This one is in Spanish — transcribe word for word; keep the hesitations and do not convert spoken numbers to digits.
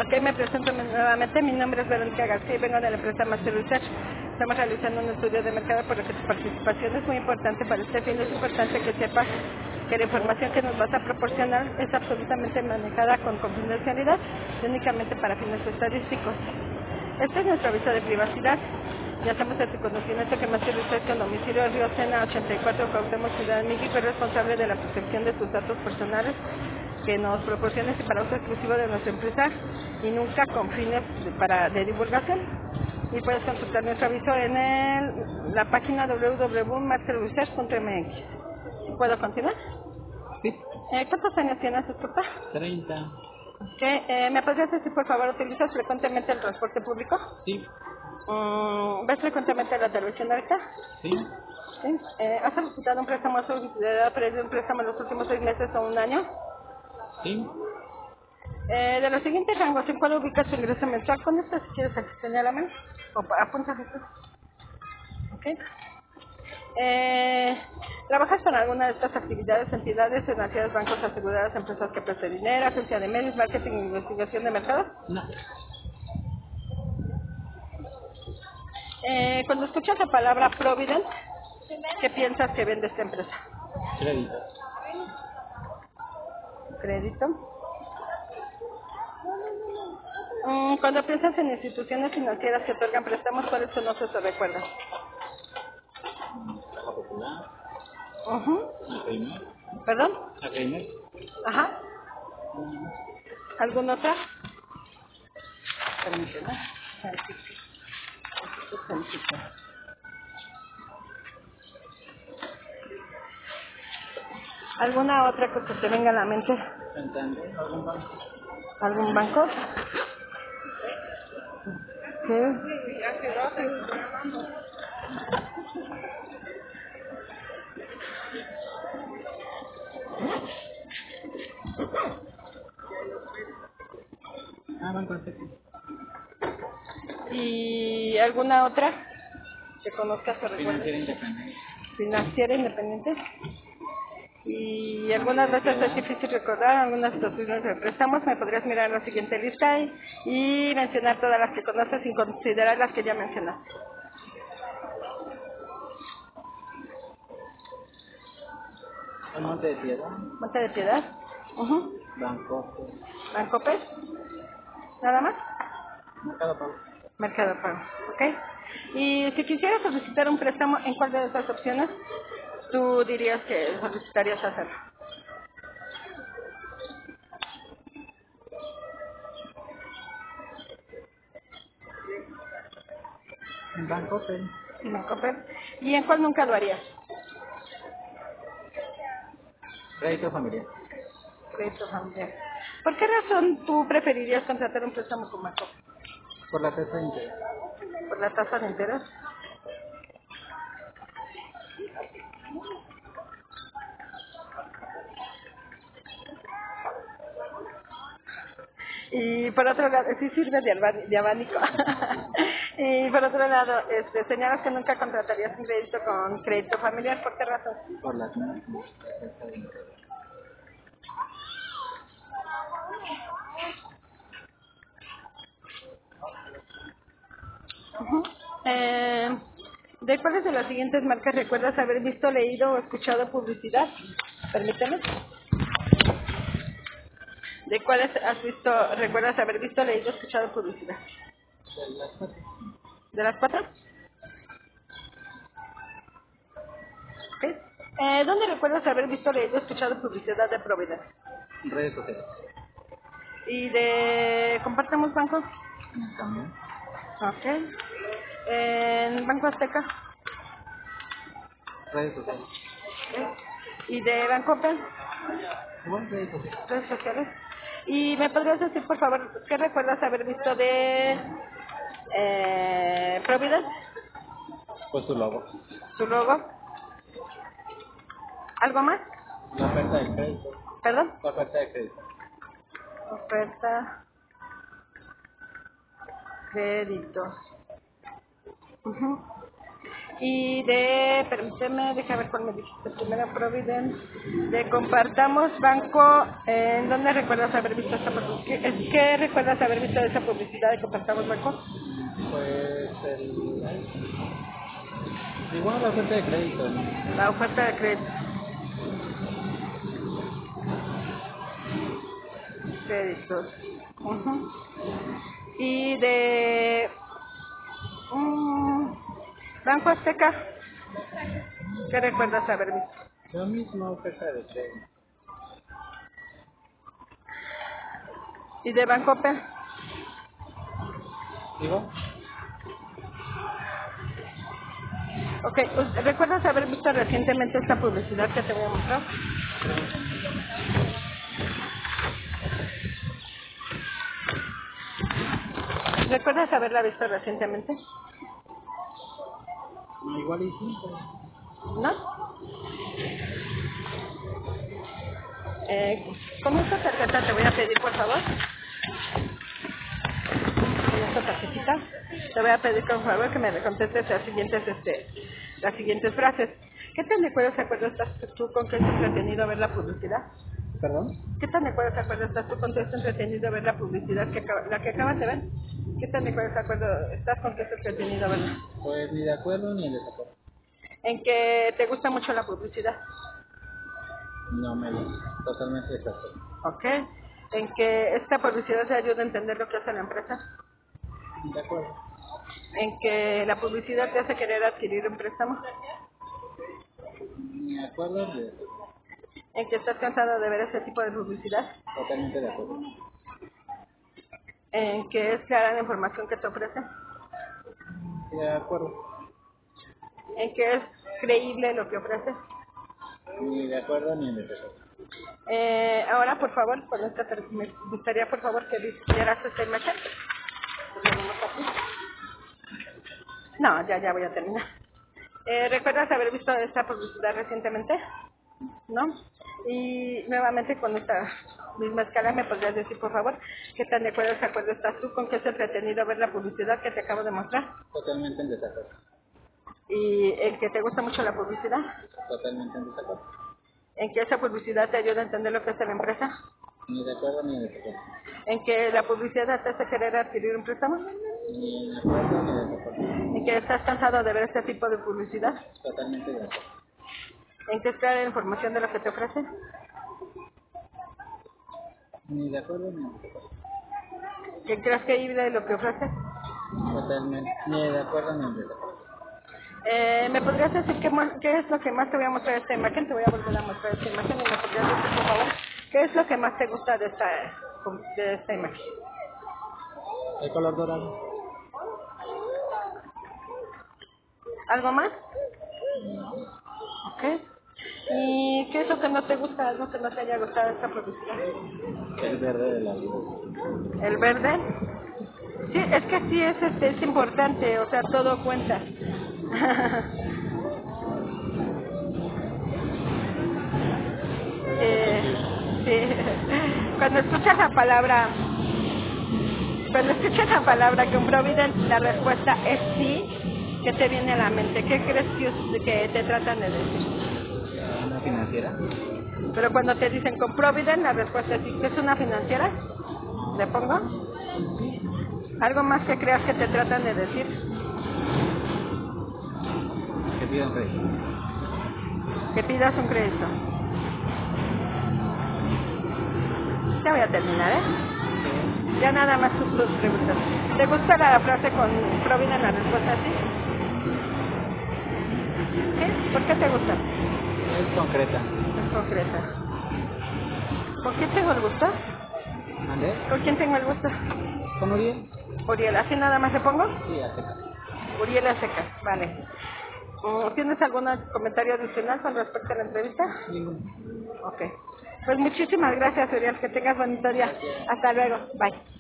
Ok, me presento nuevamente. Mi nombre es Verónica García y vengo de la empresa Master Research. Estamos realizando un estudio de mercado por lo que tu participación es muy importante para este fin. Es importante que sepas que la información que nos vas a proporcionar es absolutamente manejada con confidencialidad y únicamente para fines estadísticos. Este es nuestro aviso de privacidad. Ya hacemos de tu conocimiento que Master Research con domicilio Río Sena ochenta y cuatro Cuauhtémoc, Ciudad de México, es responsable de la protección de tus datos personales que nos proporciones y para uso exclusivo de nuestra empresa y nunca con fines de, para, de divulgación. Y puedes consultar nuestro aviso en el, la página doble u doble u doble u punto master research punto m x. ¿Puedo continuar? Sí. Eh, ¿Cuántos años tienes, disculpa? treinta. Okay. Eh, ¿Me podrías decir, por favor, utilizas frecuentemente el transporte público? Sí. Mm, ¿Ves frecuentemente la televisión ahorita? Sí. ¿Sí? Eh, ¿Has solicitado un préstamo a solicitud previo un préstamo en los últimos seis meses o un año? Sí. Eh, de los siguientes rangos, ¿en cuál ubicas tu ingreso mensual? ¿Con esto si quieres señálame? O pa- apunta esto. Ok. Eh, ¿Trabajas con alguna de estas actividades, entidades, financieras, bancos, aseguradoras, empresas que prestan dinero, agencia de medios, marketing e investigación de mercado? No. Eh, cuando escuchas la palabra Provident, ¿qué piensas que vende esta empresa? Crédito. Crédito. Mm, cuando piensas en instituciones financieras que otorgan préstamos, ¿cuáles son los que te recuerdan? Caja Popular. Ujú. Acremer. ¿Perdón? Acremer. Ajá. ¿Alguna otra? Permíteme. Tantito, tantito, tantito. ¿Alguna otra que se te venga a la mente? Santander. ¿Algún banco? ¿Algún banco? ¿Qué? Ah, Banco Azteca. ¿Y alguna otra que conozcas o recuerdes? Financiera Independiente. Financiera independiente. Y algunas veces es difícil recordar, algunas situaciones de préstamos. Me podrías mirar la siguiente lista y, y mencionar todas las que conoces sin considerar las que ya mencionaste. El Monte de Piedad. Monte de Piedad. Uh-huh. Banco. Bancopes. ¿Nada más? Mercado Pago. Mercado Pago. ¿Ok? Y si quisieras solicitar un préstamo, ¿en cuál de esas opciones tú dirías que solicitarías hacerlo? Banco Pay. Bancopes. ¿Y en cuál nunca lo harías? Crédito familiar. Crédito familiar. ¿Por qué razón tú preferirías contratar un préstamo con Bancopes? Por la tasa de interés. ¿Por la tasa de interés? Y por otro lado, sí sirve de, alba- de abanico. Y por otro lado, este, señalas que nunca contratarías un crédito con crédito familiar. ¿Por qué razón? Por la tasa de interés. Ujú. Eh, ¿De cuáles de las siguientes marcas recuerdas haber visto, leído o escuchado publicidad? Permíteme. ¿De cuáles has visto, recuerdas haber visto, leído o escuchado publicidad? De las cuatro. ¿De las cuatro? ¿Ok? Eh, ¿Dónde recuerdas haber visto, leído o escuchado publicidad de Providence? Redes sociales. ¿Y de compartamos bancos? También. Ok. ¿En Banco Azteca? Redes sociales. Ok. ¿Y de Banco Open? Igual redes sociales. Redes sociales. ¿Y me podrías decir, por favor, qué recuerdas haber visto de eh, Providence? Pues su logo. Su logo. ¿Algo más? La oferta de crédito. ¿Perdón? La oferta de crédito. Oferta, créditos. Ujú. Y de, permíteme, deja ver cuál me dijiste primero, Provident, de Compartamos Banco, ¿en dónde recuerdas haber visto esta publicidad? ¿Qué, ¿Qué recuerdas haber visto de esa publicidad de Compartamos Banco? Pues el... igual la oferta de crédito. La oferta de crédito. Créditos. Uh-huh. Y de... Um, Banco Azteca, ¿qué recuerdas haber visto? Lo mismo oferta de crédito. ¿Y de Banco P? ¿Digo? Ok, pues, ¿recuerdas haber visto recientemente esta publicidad que te voy a mostrar? ¿Recuerdas haberla visto recientemente? Igual y sí. Pero... ¿No? Eh, con esta tarjeta te voy a pedir, por favor, con esta tarjetita, te voy a pedir, por favor, que me contestes las siguientes, este, las siguientes frases. ¿Qué tan de acuerdo se acuerdo estás tú con que es entretenido ver la publicidad? ¿Perdón? ¿Qué tan de acuerdo se acuerdo estás tú con que es entretenido ver la publicidad que acaba, la que acabas de ver? ¿Qué tan de acuerdo se acuerdo estás con que es entretenido verla? Pues ni de acuerdo ni en desacuerdo. ¿En que te gusta mucho la publicidad? No me gusta. Totalmente desacuerdo. ¿Ok? ¿En que esta publicidad te ayuda a entender lo que hace la empresa? De acuerdo. ¿En que la publicidad te hace querer adquirir un préstamo? Ni de acuerdo ni de desacuerdo. ¿En que estás cansado de ver ese tipo de publicidad? Totalmente de acuerdo. ¿En que es clara la información que te ofrece? De acuerdo. ¿En que es creíble lo que ofrece? Ni de acuerdo ni en desacuerdo. Eh, ahora, por favor, con esta per- me gustaría, por favor, que vieras esta imagen. No, ya, ya voy a terminar. Eh, ¿Recuerdas haber visto esta publicidad recientemente? ¿No? Y nuevamente con esta misma escala me podrías decir, por favor, qué tan de acuerdo, de acuerdo estás tú con que es entretenido ver la publicidad que te acabo de mostrar. Totalmente en desacuerdo. Y en que te gusta mucho la publicidad, Totalmente en desacuerdo. en que esa publicidad te ayuda a entender lo que hace la empresa, Ni de acuerdo ni en desacuerdo. en que la publicidad te hace querer adquirir un préstamo, Ni de acuerdo ni de desacuerdo. en que estás cansado de ver este tipo de publicidad, Totalmente de acuerdo. en que es clara la información de lo que te ofrece, Ni de acuerdo ni en desacuerdo. que creas creíble lo que ofrece. Totalmente. Ni de acuerdo ni en desacuerdo. Eh, ¿Me podrías decir qué, más- qué es lo que más te voy a mostrar esta imagen? Te voy a volver a mostrar esta imagen y me podrías decir, por favor, qué es lo que más te gusta de esta, de esta imagen. El color dorado. ¿Algo más? Ok. ¿Y qué es lo que no te gusta, algo que no te haya gustado de esta publicidad? El verde de la luz. ¿El verde? Sí, es que sí es, este, es importante, o sea, todo cuenta. eh, sí. Cuando escuchas la palabra, cuando escuchas la palabra que un Provident, la respuesta es sí, ¿qué te viene a la mente? ¿Qué crees que, que te tratan de decir? ¿Una financiera? Pero cuando te dicen con Provident, la respuesta es sí. ¿Qué es una financiera? ¿Le pongo? ¿Algo más que creas que te tratan de decir? Que pidan crédito. Que pidas un crédito. Ya voy a terminar, ¿eh? Ya nada más tus dos preguntas. ¿Te gusta la frase con Provident, la respuesta sí? ¿Sí? ¿Por qué te gusta? Es concreta. Es concreta. ¿Con quién tengo el gusto? ¿Mandé? ¿Con quién tengo el gusto? ¿Con Uriel? Uriel, ¿así nada más le pongo? Sí, a secas. Uriel a secas, vale. Mm, ¿Tienes algún comentario adicional con respecto a la entrevista? Ninguno. Ok. Pues muchísimas gracias, Uriel. Que tengas bonito día. Hasta luego. Bye.